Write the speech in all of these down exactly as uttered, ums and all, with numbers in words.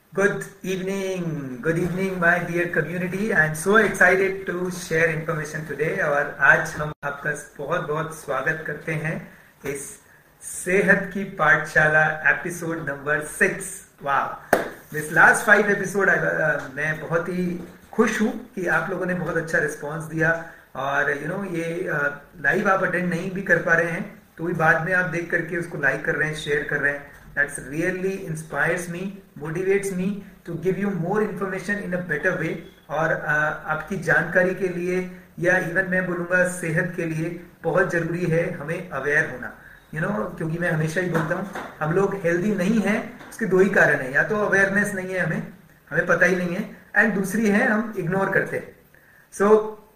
Good evening, good evening, my dear community. I am so excited to share information today. और आज हम आपका बहुत बहुत स्वागत करते हैं इस सेहत की पाठशाला एपिसोड नंबर सिक्स. वाह, दिस लास्ट फाइव एपिसोड मैं बहुत ही खुश हूँ कि आप लोगों ने बहुत अच्छा रिस्पांस दिया. और यू you नो know, ये लाइव uh, आप अटेंड नहीं भी कर पा रहे हैं तो भी बाद में आप देख करके उसको लाइक कर रहे हैं, शेयर कर रहे हैं. That's really inspires me, motivates me to give you more information in a better way. और uh, आपकी जानकारी के लिए या इवन मैं बोलूँगा सेहत के लिए बहुत जरूरी है हमें अवेयर होना. यू you नो know, क्योंकि मैं हमेशा ही बोलता हूँ हम लोग हेल्दी नहीं हैं, उसके दो ही कारण है. या तो अवेयरनेस नहीं है, हमें हमें पता ही नहीं है, एंड दूसरी है हम इग्नोर करते हैं. So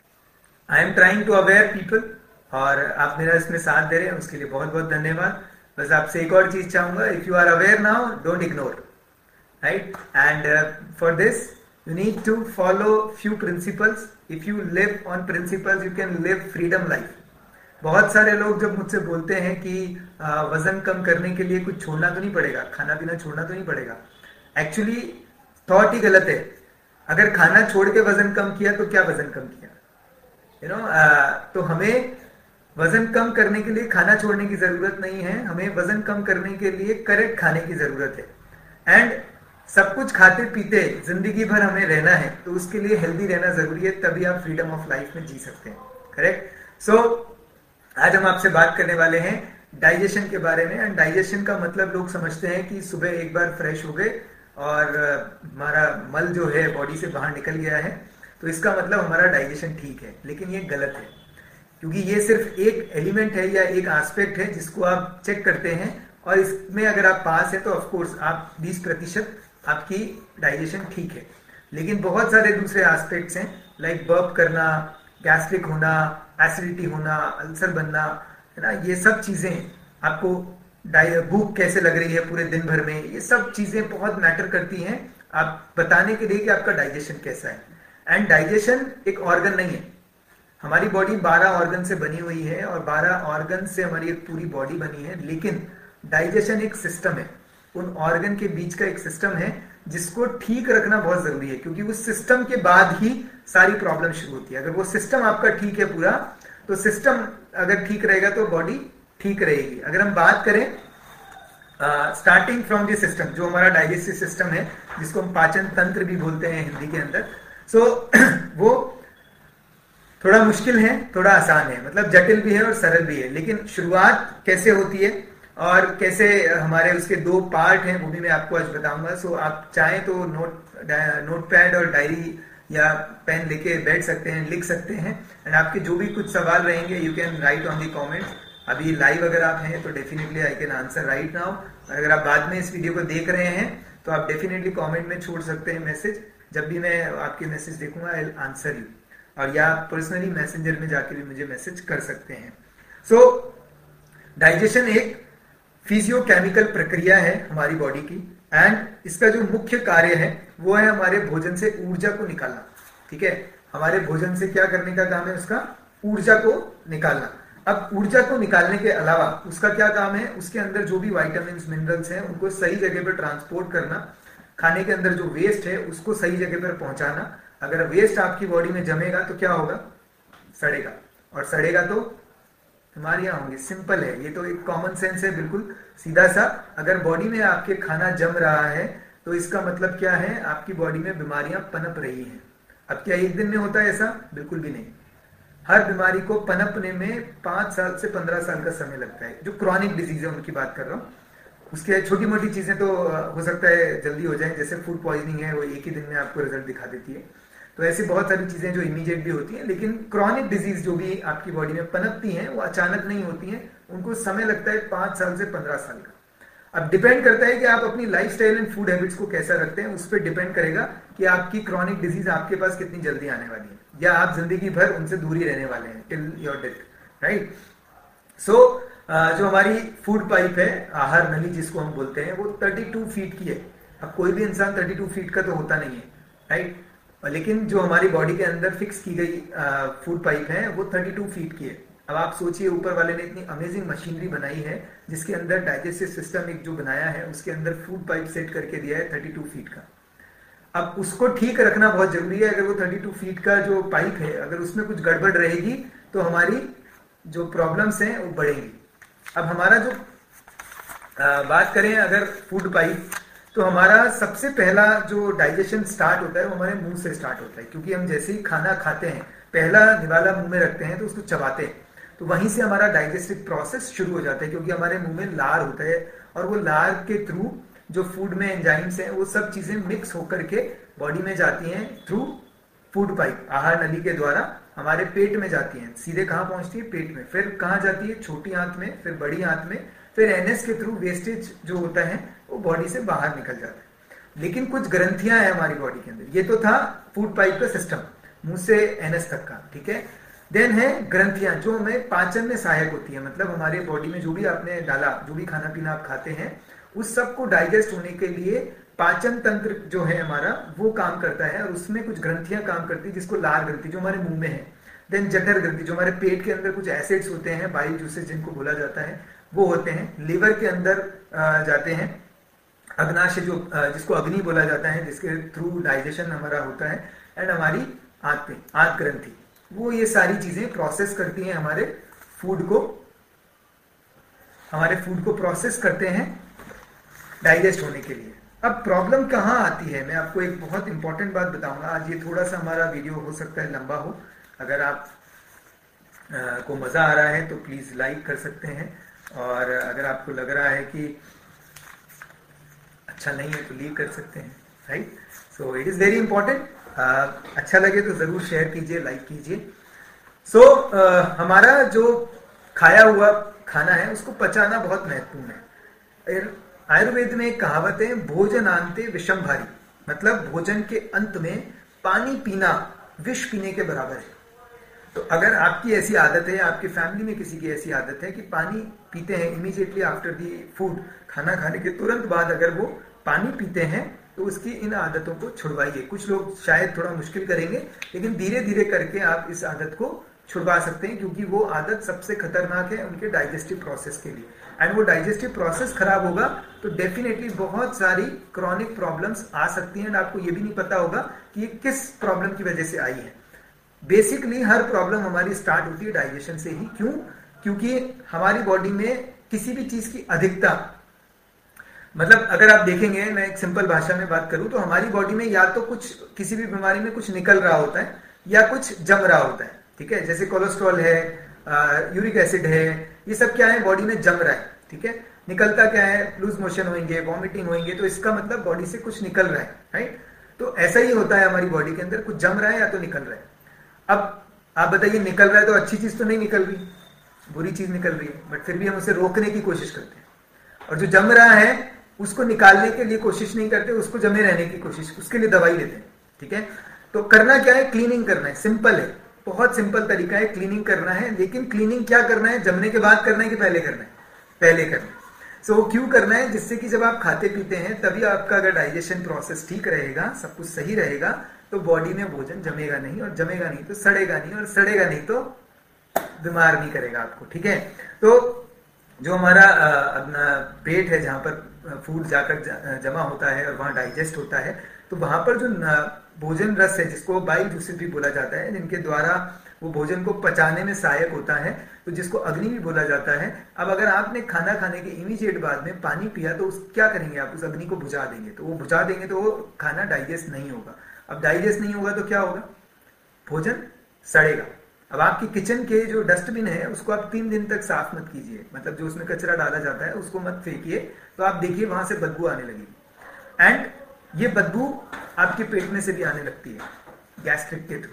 I am trying to aware people और आप मेरा इसमें साथ दे रहे हैं, उसके लिए बहुत बहुत धन्यवाद. बस आपसे एक और चीज चाहूंगा, if you are aware now don't ignore, right. And for this you need to follow few principles. If you live on principles you can live freedom life. बहुत सारे लोग जब मुझसे बोलते हैं कि uh, वजन कम करने के लिए कुछ छोड़ना तो नहीं पड़ेगा, खाना पीना छोड़ना तो नहीं पड़ेगा, एक्चुअली थॉट ही गलत है. अगर खाना छोड़ के वजन कम किया तो क्या वजन कम किया, यू नो. तो हमें वजन कम करने के लिए खाना छोड़ने की जरूरत नहीं है, हमें वजन कम करने के लिए करेक्ट खाने की जरूरत है. एंड सब कुछ खाते पीते जिंदगी भर हमें रहना है तो उसके लिए हेल्दी रहना जरूरी है, तभी आप फ्रीडम ऑफ लाइफ में जी सकते हैं. करेक्ट. सो so, आज हम आपसे बात करने वाले हैं डाइजेशन के बारे में. एंड डाइजेशन का मतलब लोग समझते हैं कि सुबह एक बार फ्रेश हो गए और हमारा मल जो है बॉडी से बाहर निकल गया है तो इसका मतलब हमारा डाइजेशन ठीक है. लेकिन ये गलत है, क्योंकि ये सिर्फ एक एलिमेंट है या एक एस्पेक्ट है जिसको आप चेक करते हैं, और इसमें अगर आप पास है तो ऑफ कोर्स आप बीस प्रतिशत आपकी डाइजेशन ठीक है. लेकिन बहुत सारे दूसरे एस्पेक्ट्स हैं, लाइक बर्प करना, गैस्ट्रिक होना, एसिडिटी होना, अल्सर बनना, है ना. ये सब चीजें आपको भूख कैसे लग रही है पूरे दिन भर में, ये सब चीजें बहुत मैटर करती हैं आप बताने के लिए कि आपका डाइजेशन कैसा है. एंड डाइजेशन एक ऑर्गन नहीं है. हमारी बॉडी बारह ऑर्गन से बनी हुई है और बारह ऑर्गन से हमारी एक पूरी बॉडी बनी है. लेकिन डाइजेशन एक सिस्टम है, उन ऑर्गन के बीच का एक सिस्टम है जिसको ठीक रखना बहुत जरूरी है, क्योंकि उस सिस्टम के बाद ही सारी प्रॉब्लम शुरू होती है. अगर वो सिस्टम आपका ठीक है पूरा, तो सिस्टम अगर ठीक रहेगा तो बॉडी ठीक रहेगी. अगर हम बात करें स्टार्टिंग फ्रॉम द सिस्टम, जो हमारा डाइजेस्टिव सिस्टम है जिसको हम पाचन तंत्र भी बोलते हैं हिंदी के अंदर, सो so, वो थोड़ा मुश्किल है, थोड़ा आसान है, मतलब जटिल भी है और सरल भी है. लेकिन शुरुआत कैसे होती है और कैसे हमारे उसके दो पार्ट हैं वो भी मैं आपको आज बताऊंगा. सो आप चाहें तो नोट नोटपैड और डायरी या पेन लेके बैठ सकते हैं, लिख सकते हैं. एंड आपके जो भी कुछ सवाल रहेंगे you can write on the comments. अभी लाइव अगर आप हैं तो definitely I can answer right now. अगर आप बाद में इस वीडियो को देख रहे हैं तो आप डेफिनेटली कॉमेंट में छोड़ सकते हैं मैसेज. जब भी मैं आपके मैसेज देखूंगा आई विल आंसर यू, और या पर्सनली मैसेंजर में जाके भी मुझे मैसेज कर सकते हैं. सो डाइजेशन एक फिजियोकेमिकल प्रक्रिया है हमारी बॉडी की, एंड इसका जो मुख्य कार्य है वो है हमारे भोजन से ऊर्जा को निकालना. ठीक है, हमारे भोजन से क्या करने का काम है, उसका ऊर्जा को निकालना. अब ऊर्जा को निकालने के अलावा उसका क्या काम है, उसके अंदर जो भी वाइटामिन मिनरल्स हैं उनको सही जगह पर ट्रांसपोर्ट करना, खाने के अंदर जो वेस्ट है उसको सही जगह पर पहुंचाना. अगर वेस्ट आपकी बॉडी में जमेगा तो क्या होगा, सड़ेगा, और सड़ेगा तो बीमारियां होंगी. सिंपल है, ये तो एक कॉमन सेंस है, बिल्कुल सीधा सा. अगर बॉडी में आपके खाना जम रहा है तो इसका मतलब क्या है, आपकी बॉडी में बीमारियां पनप रही हैं. अब क्या एक दिन में होता है ऐसा, बिल्कुल भी नहीं. हर बीमारी को पनपने में पांच साल से पंद्रह साल का समय लगता है. जो क्रॉनिक डिजीज है उनकी बात कर रहा हूँ. उसके छोटी मोटी चीजें तो हो सकता है जल्दी हो जाए, जैसे फूड पॉइजनिंग है वो एक ही दिन में आपको रिजल्ट दिखा देती है. तो ऐसी बहुत सारी चीजें जो इमीडिएट भी होती हैं. लेकिन क्रॉनिक डिजीज जो भी आपकी बॉडी में पनपती हैं वो अचानक नहीं होती हैं, उनको समय लगता है पांच साल से पंद्रह साल का. अब डिपेंड करता है कि आप अपनी लाइफस्टाइल एंड फूड हैबिट्स को कैसा रखते हैं, उस पर डिपेंड करेगा कि आपकी क्रॉनिक डिजीज आपके पास कितनी जल्दी आने वाली है, या आप जिंदगी भर उनसे दूर ही रहने वाले हैं till your death, right. So जो हमारी फूड पाइप है, आहार नली जिसको हम बोलते हैं, वो बत्तीस फीट की है. अब कोई भी इंसान बत्तीस फीट का तो होता नहीं है, राइट. लेकिन जो हमारी बॉडी के अंदर फिक्स की गई फूड पाइप है वो बत्तीस फीट की है. अब आप सोचिए ऊपर वाले ने इतनी अमेजिंग मशीनरी बनाई है जिसके अंदर डाइजेस्टिव सिस्टम एक जो बनाया है उसके अंदर फूड पाइप सेट करके दिया है थर्टी टू फीट का। अब उसको ठीक रखना बहुत जरूरी है। अगर वो थर्टी टू फीट का जो पाइप है अगर उसमें कुछ गड़बड़ रहेगी तो हमारी जो प्रॉब्लम्स हैं वो बढ़ेंगी। अब हमारा जो आ, बात करें अगर फूड पाइप, तो हमारा सबसे पहला जो डाइजेशन स्टार्ट होता है वो हमारे मुंह से स्टार्ट होता है, क्योंकि हम जैसे ही खाना खाते हैं पहला निवाला मुंह में रखते हैं तो उसको चबाते हैं, तो वहीं से हमारा डाइजेस्टिव प्रोसेस शुरू हो जाता है, क्योंकि हमारे मुंह में लार होता है और वो लार के थ्रू जो फूड में एंजाइम्स हैं वो सब चीजें मिक्स होकर के बॉडी में जाती हैं थ्रू फूड पाइप, आहार नली के द्वारा हमारे पेट में जाती हैं। सीधे कहाँ पहुंचती है? पेट में। फिर कहाँ जाती है? छोटी आंत में, फिर बड़ी आंत में, फिर एनएस के थ्रू वेस्टेज जो होता है वो बॉडी से बाहर निकल जाता है। लेकिन कुछ ग्रंथियां हैं हमारी बॉडी के अंदर। ये तो था फूड पाइप का सिस्टम, मुंह से एनएस तक का, ठीक है। देन है ग्रंथियां जो हमें पाचन में सहायक होती है, मतलब हमारे बॉडी में जो भी आपने डाला, जो भी खाना पीना आप खाते हैं उस सब को डाइजेस्ट होने के लिए पाचन तंत्र जो है हमारा वो काम करता है, और उसमें कुछ ग्रंथियां काम करती है जिसको लार ग्रंथि जो हमारे मुंह में है। देन जठर ग्रंथि जो हमारे पेट के अंदर कुछ एसिड्स होते हैं, बाइल जूसेस जिनको बोला जाता है वो होते हैं। लिवर के अंदर जाते हैं अग्नाशय जो जिसको अग्नि बोला जाता है, जिसके थ्रू डाइजेशन हमारा होता है। एंड हमारी आंत में आंत ग्रंथि वो ये सारी चीजें प्रोसेस करती हैं हमारे फूड को, हमारे फूड को प्रोसेस करते हैं डाइजेस्ट होने के लिए। अब प्रॉब्लम कहाँ आती है, मैं आपको एक बहुत इंपॉर्टेंट बात बताऊंगा। आज ये थोड़ा सा हमारा वीडियो हो सकता है लंबा हो, अगर आप आ, को मजा आ रहा है तो प्लीज लाइक कर सकते हैं, और अगर आपको लग रहा है कि अच्छा नहीं है तो लीव कर सकते हैं, right. So it is very important. अच्छा लगे तो जरूर शेयर कीजिए, लाइक कीजिए। सो so, uh, हमारा जो खाया हुआ खाना है उसको पचाना बहुत महत्वपूर्ण है। आयुर्वेद में एक कहावत है, भोजनांते विषम भारी, मतलब भोजन के अंत में पानी पीना विष पीने के बराबर है। तो अगर आपकी ऐसी आदत है, आपकी फैमिली में किसी की ऐसी आदत है कि पानी पीते हैं इमीडिएटली आफ्टर दी फूड, खाना खाने के तुरंत बाद अगर वो पानी पीते हैं तो उसकी इन आदतों को छुड़वाइए। कुछ लोग शायद थोड़ा मुश्किल करेंगे, लेकिन धीरे धीरे करके आप इस आदत को छुड़वा सकते हैं, क्योंकि वो आदत सबसे खतरनाक है उनके डाइजेस्टिव प्रोसेस के लिए। एंड वो डाइजेस्टिव प्रोसेस खराब होगा तो डेफिनेटली बहुत सारी क्रॉनिक प्रॉब्लम्स आ सकती हैं, और आपको ये भी नहीं पता होगा कि ये किस प्रॉब्लम की वजह से आई है। बेसिकली हर प्रॉब्लम हमारी स्टार्ट होती है डाइजेशन से ही। क्यों? क्योंकि हमारी बॉडी में किसी भी चीज की अधिकता, मतलब अगर आप देखेंगे, मैं एक सिंपल भाषा में बात करूं तो हमारी बॉडी में या तो कुछ किसी भी बीमारी में कुछ निकल रहा होता है या कुछ जम रहा होता है, ठीक है। जैसे कोलेस्ट्रॉल है, यूरिक एसिड है, ये सब क्या है, बॉडी में जम रहा है, ठीक है। निकलता क्या है, लूज मोशन होंगे, वॉमिटिंग होंगे, तो इसका मतलब बॉडी से कुछ निकल रहा है, राइट। तो ऐसा ही होता है हमारी बॉडी के अंदर, कुछ जम रहा है या तो निकल रहा है। अब आप बताइए, निकल रहा है तो अच्छी चीज तो नहीं निकल रही, बुरी चीज निकल रही है, बट फिर भी हम उसे रोकने की कोशिश करते हैं। और जो जम रहा है उसको निकालने के लिए कोशिश नहीं करते, उसको जमे रहने की कोशिश, उसके लिए दवाई लेते हैं, ठीक है। तो करना क्या है, क्लीनिंग करना है। सिंपल है, बहुत सिंपल तरीका है, क्लीनिंग करना है। लेकिन क्लीनिंग क्या करना है, जमने के बाद करना है कि पहले करना है? पहले करना है। सो so, क्यों करना है? जिससे कि जब आप खाते पीते हैं तभी आपका अगर डाइजेशन प्रोसेस ठीक रहेगा, सब कुछ सही रहेगा, तो बॉडी में भोजन जमेगा नहीं, और जमेगा नहीं तो सड़ेगा नहीं, और सड़ेगा नहीं तो बीमार नहीं करेगा आपको, ठीक है। तो जो हमारा अपना पेट है, जहां पर फूड जाकर जमा होता है और वहां डाइजेस्ट होता है, तो वहां पर जो भोजन रस है, जिसको बाइल जूसेस भी बोला जाता है, जिनके द्वारा वो भोजन को पचाने में सहायक होता है, तो जिसको अग्नि भी बोला जाता है। अब अगर आपने खाना खाने के इमीडिएट बाद में पानी पिया तो उस क्या करेंगे आप, उस अग्नि को बुझा देंगे। तो वो बुझा देंगे तो वो खाना डाइजेस्ट नहीं होगा। अब डाइजेस्ट नहीं होगा तो क्या होगा, भोजन सड़ेगा। अब आपकी किचन के जो डस्टबिन है उसको आप तीन दिन तक साफ मत कीजिए, मतलब जो उसमें कचरा डाला जाता है उसको मत फेंकिए, तो आप देखिए वहां से बदबू आने लगेगी। एंड ये बदबू आपके पेट में से भी आने लगती है, गैस्ट्रिक के थ्रू।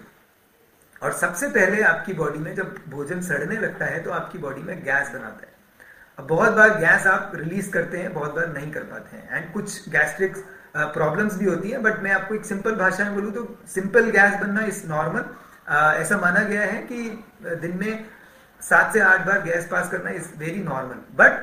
और सबसे पहले आपकी बॉडी में जब भोजन सड़ने लगता है तो आपकी बॉडी में गैस बनाता है। अब बहुत बार गैस आप रिलीज करते हैं, बहुत बार नहीं कर पाते हैं, एंड कुछ गैस्ट्रिक प्रॉब्लम्स भी होती है। बट मैं आपको एक सिंपल भाषा में बोलूं तो सिंपल गैस बनना इज नॉर्मल। ऐसा माना गया है कि दिन में सात से आठ बार गैस पास करना इज वेरी नॉर्मल। बट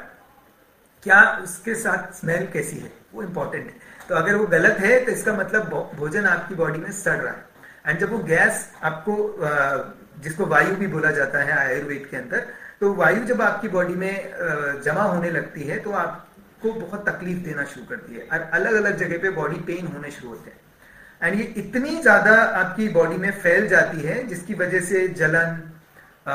क्या उसके साथ स्मेल कैसी है वो इंपॉर्टेंट है। तो अगर वो गलत है तो इसका मतलब भोजन आपकी बॉडी में सड़ रहा है। एंड जब वो गैस आपको जिसको वायु भी बोला जाता है आयुर्वेद के अंदर। तो वायु जब आपकी बॉडी में जमा होने लगती है तो आपको बहुत तकलीफ देना शुरू करती है और अलग अलग जगह पे बॉडी पेन होने शुरू होते हैं। एंड ये इतनी ज्यादा आपकी बॉडी में फैल जाती है जिसकी वजह से जलन आ,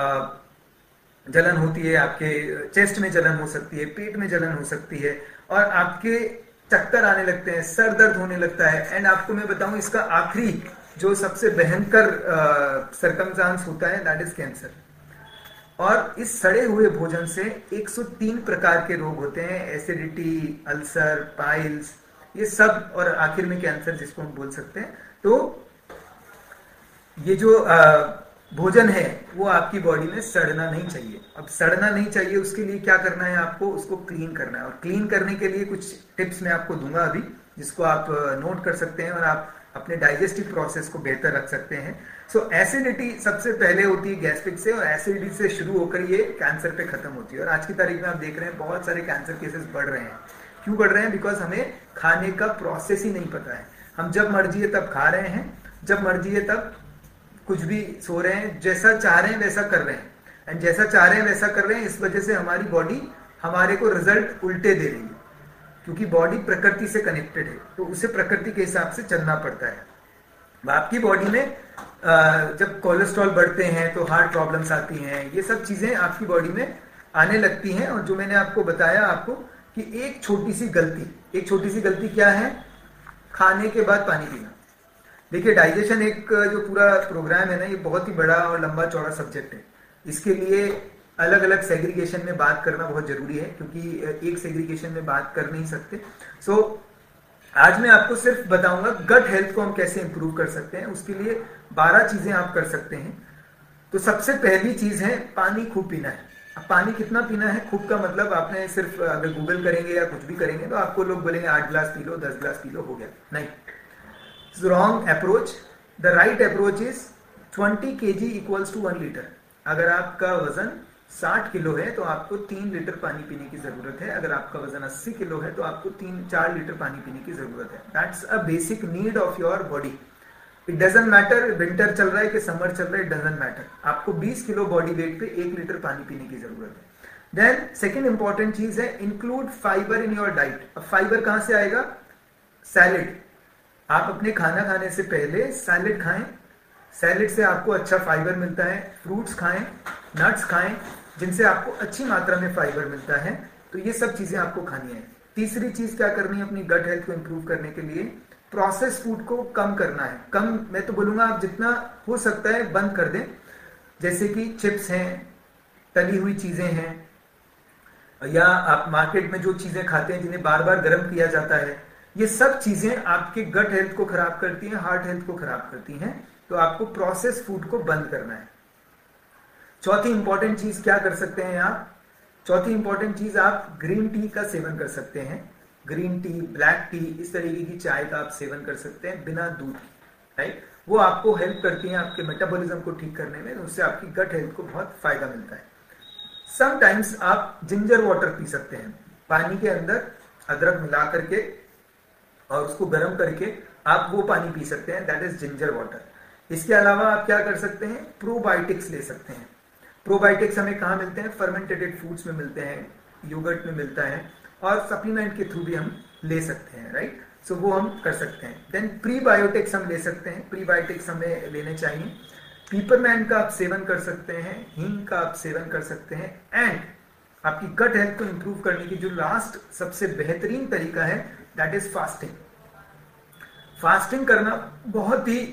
जलन होती है, आपके चेस्ट में जलन हो सकती है, पेट में जलन हो सकती है और आपके चक्कर आने लगते हैं, सर दर्द होने लगता है। एंड आपको मैं बताऊं इसका आखिरी जो सबसे भयंकर सरकमस्टांस होता है दैट इज कैंसर। और इस सड़े हुए भोजन से एक सौ तीन प्रकार के रोग होते हैं, एसिडिटी, अल्सर, पाइल्स, ये सब, और आखिर में कैंसर जिसको हम बोल सकते हैं। तो ये जो आ, भोजन है वो आपकी बॉडी में सड़ना नहीं चाहिए। अब सड़ना नहीं चाहिए उसके लिए क्या करना है, आपको उसको क्लीन करना है। और क्लीन करने के लिए कुछ टिप्स मैं आपको दूंगा अभी, जिसको आप नोट कर सकते हैं और आप अपने डाइजेस्टिव प्रोसेस को बेहतर रख सकते हैं। सो so, एसिडिटी सबसे पहले होती है गैस्ट्रिक से, और एसिडिटी से शुरू होकर ये कैंसर पे खत्म होती है। और आज की तारीख में आप देख रहे हैं बहुत सारे कैंसर केसेस बढ़ रहे हैं। क्यों बढ़ रहे हैं? बिकॉज हमें खाने का प्रोसेस ही नहीं पता है। हम जब मर्जी है तब खा रहे हैं, जब मर्जी है तब कुछ भी सो रहे हैं, जैसा चाह रहे हैं वैसा कर रहे हैं। एंड जैसा चाह रहे हैं वैसा कर रहे हैं, इस वजह से हमारी बॉडी हमारे को रिजल्ट उल्टे दे रही है, क्योंकि बॉडी प्रकृति से कनेक्टेड है, तो उसे प्रकृति के हिसाब से चलना पड़ता है। आपकी बॉडी में जब कोलेस्ट्रॉल बढ़ते हैं तो हार्ट प्रॉब्लम्स आती हैं, ये सब चीजें आपकी बॉडी में आने लगती हैं। और जो मैंने आपको बताया आपको कि एक छोटी सी गलती, एक छोटी सी गलती क्या है? खाने के बाद पानी पीना। देखिए, डाइजेशन एक जो पूरा प्रोग्राम है ना, ये बहुत ही बड़ा और लंबा चौड़ा सब्जेक्ट है। इसके लिए अलग अलग सेग्रीगेशन में बात करना बहुत जरूरी है, क्योंकि एक सेग्रीगेशन में बात कर नहीं सकते। सो so, आज मैं आपको सिर्फ बताऊंगा गट हेल्थ को हम कैसे इंप्रूव कर सकते हैं। उसके लिए बारह चीजें आप कर सकते हैं। तो सबसे पहली चीज है पानी खूब पीना है। अब पानी कितना पीना है? खूब का मतलब आपने सिर्फ अगर गूगल करेंगे या कुछ भी करेंगे तो आपको लोग बोलेंगे आठ गिलास पी लो, दस गिलास पी लो, हो गया। नहीं, wrong approach. The right approach is twenty KG equals to one litre. अगर आपका वजन साठ किलो है तो आपको तीन लीटर पानी पीने की जरूरत है। अगर आपका वजन अस्सी किलो है तो आपको तीन चार लीटर पानी पीने की जरूरत है। That's a basic need of your body. It doesn't matter winter चल रहा है कि समर चल रहा है, इट डजंट मैटर। आपको बीस किलो बॉडी वेट पे एक लीटर पानी पीने की जरूरत है। देन सेकेंड इंपॉर्टेंट चीज है include fibre in your diet. अब फाइबर कहां से आएगा? सैलेड। आप अपने खाना खाने से पहले सैलेड खाएं, सैलेड से आपको अच्छा फाइबर मिलता है। फ्रूट्स खाएं, नट्स खाएं, जिनसे आपको अच्छी मात्रा में फाइबर मिलता है। तो ये सब चीजें आपको खानी है। तीसरी चीज क्या करनी है अपनी गट हेल्थ को इंप्रूव करने के लिए? प्रोसेस फूड को कम करना है। कम, मैं तो बोलूंगा आप जितना हो सकता है बंद कर दें। जैसे कि चिप्स हैं, तली हुई चीजें हैं, या आप मार्केट में जो चीजें खाते हैं जिन्हें बार बार गर्म किया जाता है, ये सब चीजें आपके गट हेल्थ को खराब करती हैं, हार्ट हेल्थ को खराब करती हैं। तो आपको प्रोसेस फूड को बंद करना है। चौथी इंपॉर्टेंट चीज क्या कर सकते हैं आप? चौथी इंपॉर्टेंट चीज आप ग्रीन टी का सेवन कर सकते हैं। ग्रीन टी, ब्लैक टी, इस तरीके की चाय का आप सेवन कर सकते हैं बिना दूध की, राइट? वो आपको हेल्प करती है आपके मेटाबॉलिज्म को ठीक करने में, उससे आपकी गट हेल्थ को बहुत फायदा मिलता है। समटाइम्स आप जिंजर वाटर पी सकते हैं। पानी के अंदर अदरक मिला करके और उसको गर्म करके आप वो पानी पी सकते हैं, दैट इज जिंजर वाटर। इसके अलावा आप क्या कर सकते हैं? प्रोबायोटिक्स ले सकते हैं। प्रोबायोटिक्स हमें कहाँ मिलते हैं? फर्मेंटेड फूड्स में मिलते हैं, योगर्ट में मिलता है, और सप्लीमेंट के थ्रू भी हम ले सकते हैं, राइट? सो so, वो हम कर सकते हैं। देन प्रीबायोटिक्स हम ले सकते हैं। प्रीबायोटिक्स हमें लेने चाहिए। पीपरमैंट का आप सेवन कर सकते हैं, हींग का आप सेवन कर सकते हैं। एंड आपकी गट हेल्थ को इंप्रूव करने की जो लास्ट सबसे बेहतरीन तरीका है दैट इज फास्टिंग। फास्टिंग करना बहुत ही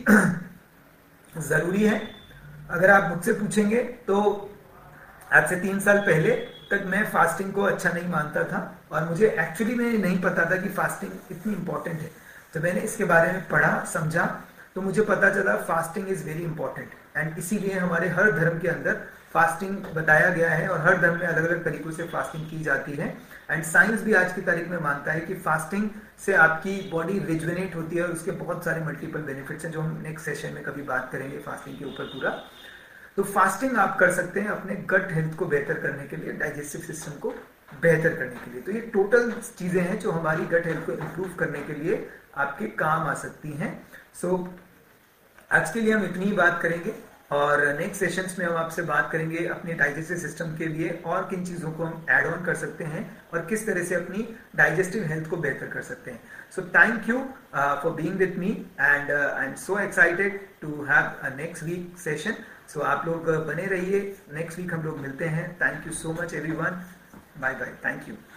जरूरी है। अगर आप मुझसे पूछेंगे तो आज से तीन साल पहले तक मैं फास्टिंग को अच्छा नहीं मानता था, और मुझे एक्चुअली में नहीं पता था कि फास्टिंग इतनी इंपॉर्टेंट है। जब मैंने इसके बारे में पढ़ा, समझा, तो मुझे पता चला fasting is very important. And इसीलिए हमारे हर धर्म के अंदर फास्टिंग बताया गया है, और हर धर्म में अलग अलग तरीकों से फास्टिंग की जाती है। एंड साइंस भी आज की तारीख में मानता है कि फास्टिंग से आपकी बॉडी रिजुवेनेट होती है, और उसके बहुत सारे मल्टीपल बेनिफिट्स हैं जो हम नेक्स्ट सेशन में कभी बात करेंगे फास्टिंग के ऊपर पूरा। तो फास्टिंग आप कर सकते हैं अपने गट हेल्थ को बेहतर करने के लिए, डाइजेस्टिव सिस्टम को बेहतर करने के लिए। तो ये टोटल चीजें हैं जो हमारी गट हेल्थ को इंप्रूव करने के लिए आपके काम आ सकती हैं। सो so, आज के लिए हम इतनी ही बात करेंगे। और नेक्स्ट सेशंस में हम आपसे बात करेंगे अपने डाइजेस्टिव सिस्टम के लिए और किन चीज़ों को हम ऐड ऑन कर सकते हैं और किस तरह से अपनी डाइजेस्टिव हेल्थ को बेहतर कर सकते हैं. So thank you for being with me and I am so excited to have a next week session. So आप लोग बने रहिए, नेक्स्ट वीक हम लोग मिलते हैं. Thank you so much everyone. Bye bye. Thank you.